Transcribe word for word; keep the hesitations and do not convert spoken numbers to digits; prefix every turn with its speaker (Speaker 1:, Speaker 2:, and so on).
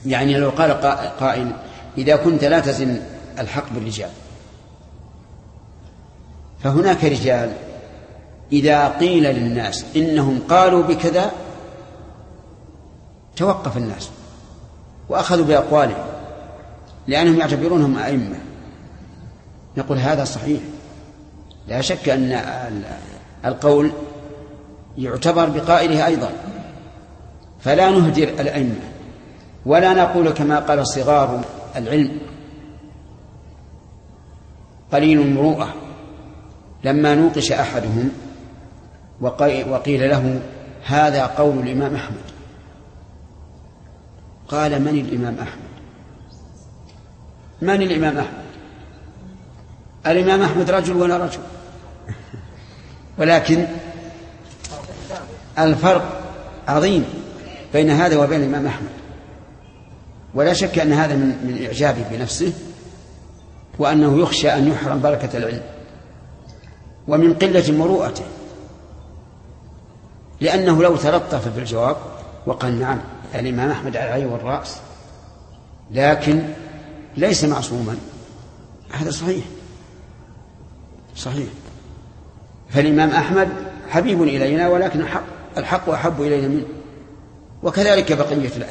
Speaker 1: يعني لو قال قائل إذا كنت لا تزن الحق بالرجال، فهناك رجال إذا قيل للناس إنهم قالوا بكذا توقف الناس وأخذوا بأقوالهم لأنهم يعتبرونهم أئمة، نقول هذا صحيح، لا شك أن القول يعتبر بقائله أيضا، فلا نهدر الأئمة ولا نقول كما قال صغار العلم قليل المروءة لما نوقش أحدهم وقيل له هذا قول الإمام أحمد، قال من الإمام أحمد؟ من الإمام أحمد؟ الإمام أحمد رجل ولا رجل، ولكن الفرق عظيم بين هذا وبين الإمام أحمد، ولا شك أن هذا من, من إعجابه بنفسه، وأنه يخشى أن يحرم بركة العلم، ومن قلة مروءته، لأنه لو تلطف في الجواب وقال نعم الإمام أحمد على العين والرأس لكن ليس معصوما، هذا صحيح صحيح، فالإمام أحمد حبيب إلينا ولكن الحق, الحق أحب إلينا منه، وكذلك بقية الأئمة.